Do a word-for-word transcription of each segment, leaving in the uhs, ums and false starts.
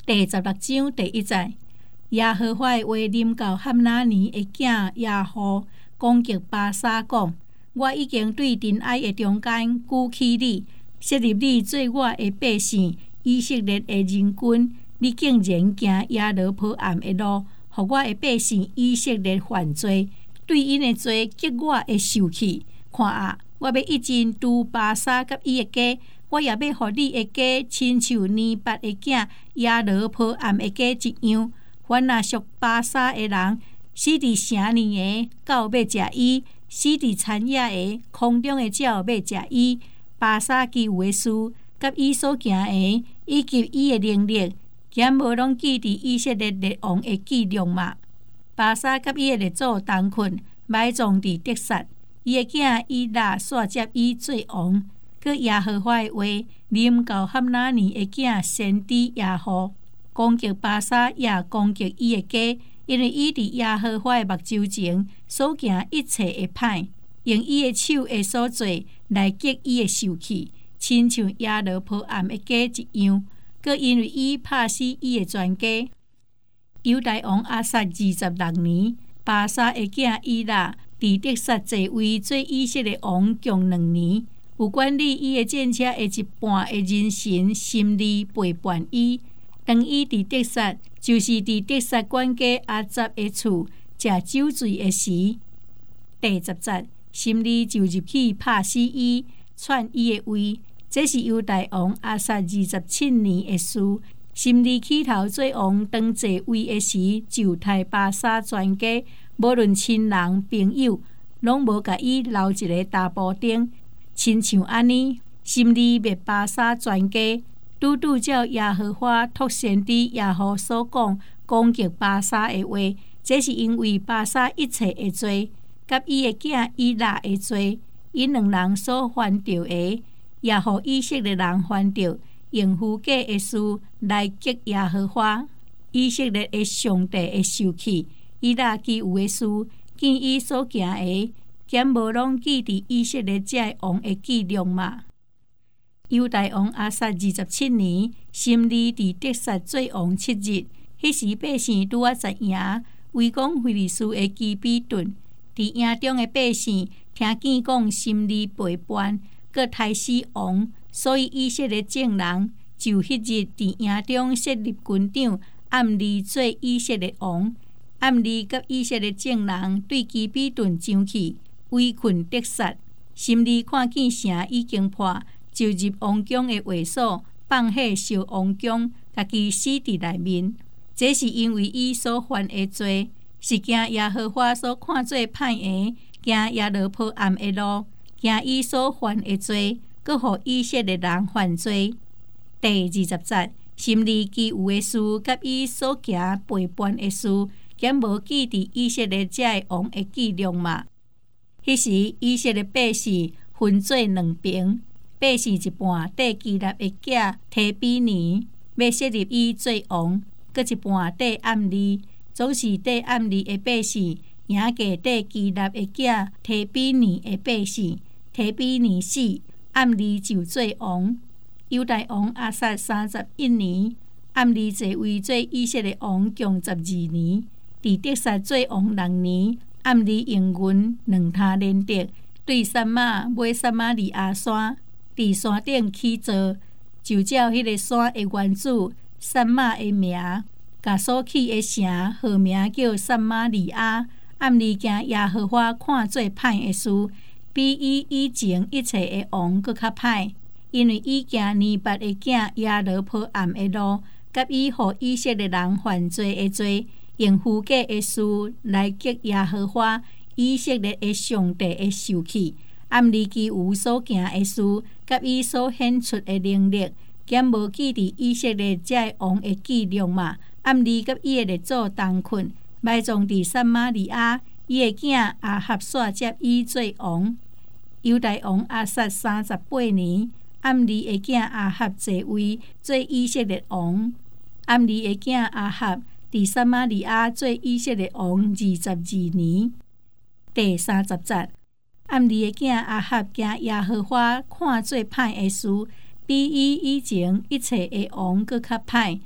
第十六章第一节，耶和华的话临到哈拿尼的囝耶户，攻击巴沙讲：我已经对尘埃的中间举起你，设立你做我的百姓，以色列的人群。你竟然行耶罗波暗的路，互我的百姓以色列犯罪，对因的罪激我会受气。看啊，我要一尽除巴沙甲伊的家，我也要互你的家亲像尼八的囝耶罗波暗的家一样。凡那属巴沙的人，死伫城里的狗要食伊，死伫田野的空中的鸟要食伊。巴沙其有的事，甲伊所行的，以及伊的能力，咸无拢记伫以色列列王的记录嘛。巴沙甲伊的列祖同困，埋葬伫得撒。伊的囝以拉煞接伊做王。佮耶和华的话临到哈拿尼的囝先知耶户，攻击巴沙，也攻击伊的家，因为伊伫耶和华的目睭前所行一切的歹，用伊的手的所做来激伊的受气，亲像耶罗波暗的家一样。佮因为伊拍死伊的全家。犹大王阿撒二十六年，巴沙的囝以拉伫得撒坐位做以色列王共两年，有管理伊的战车的一半的人臣心里背叛伊。当伊伫得撒，就是伫得撒管家阿杂的厝食酒醉的时，第十节心里就入去拍死伊，篡伊的位。这是犹大王阿撒二十七年的事。心里起头做王当坐位的时，就杀巴沙全家，无论亲人朋友，拢无甲伊留一个大布丁。亲像安尼，心里灭巴沙全家，拄拄照耶和华托先知耶户所讲攻击巴沙的话。这是因为巴沙一切的罪，甲伊的囝以拉的罪，因两人所犯着的，也互以色列人犯着用虚假的事来激耶和华以色列的上帝的受气。以拉其有的事，见伊所行的，咸无拢记伫以色列这王的记录嘛。犹大王阿撒二十七年，心里伫得撒做王七日。迄时百姓拄啊知影围攻非利士的基比顿，伫营中的百姓听见讲心里背叛，佮杀死王，所以以色列众人就迄日伫营中设立军长暗利做以色列王。暗利甲以色列众人对基比顿上去，围困得撒。心里看见城已经破，就入王宫的卫所，放火烧王宫，家己死伫内面。这是因为伊所犯的罪，是行耶和华所看做歹的，行耶罗波暗的路，行伊所犯的罪，佮互以色列人犯罪。第二十节，心里其有的事，甲伊所行背叛的事，咸无记伫以色列这王的记录嘛。迄时以色列百姓分做两边，百姓一半缀基立的囝提比尼，要设立伊做王；佮一半缀暗利，总是缀暗利的百姓赢过缀基立的囝提比尼的百姓。提比尼死，暗利就做王。犹大王阿撒三十一年，暗利坐位做以色列王共十二年。伫得撒做王六年，暗利用军两他连得，对撒马买撒马利亚山，伫山顶起造，就照迄个山的原主撒马的名，甲所起的城号名叫撒马利亚。暗利行耶和华看做歹的事，比伊以前一切的王搁较歹，因为伊行尼八的囝耶罗波暗的路，甲伊互以色列人犯罪的罪，用虚假的事来激耶和华以色列的上帝的受气。暗利其有所行的事，甲伊所显出的能力，咸无记伫以色列这王的记录嘛。暗利甲伊的列祖同困，埋葬伫撒马利亚。伊的囝亚哈煞接伊做王。犹大王阿撒三十八年，暗利的囝亚哈坐位做以色列王。暗利的囝亚哈伫撒马利亚做以色列王二十二年。第三十节，暗利的囝亚哈行耶和华看做歹的事，比伊以前一切的王搁较歹，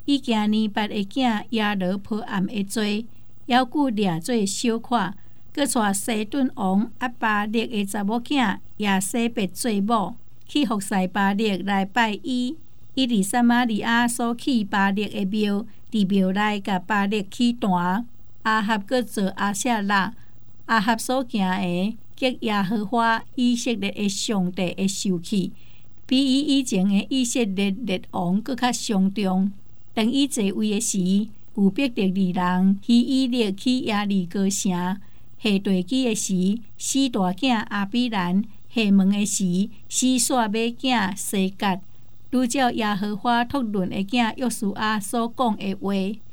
以今年八个囝亚罗波暗的罪，犹顾掠做小看，佮带西顿王阿巴勒的查某囝亚西别做某，去服侍巴勒来拜伊。伊伫撒玛利亚所起巴勒的庙，伫庙内甲巴勒起坛。阿哈佮做阿舍拉，阿哈所行的，激耶和华以色列的上帝的受气，比伊以前的以色列列王佮较伤重。当伊坐位的时，有逼着二人希以勒去耶利哥城。下地基的时，死大囝阿比兰；下门的时，死煞马囝西甲。拄照耶和华托论的囝约书亚所讲的话。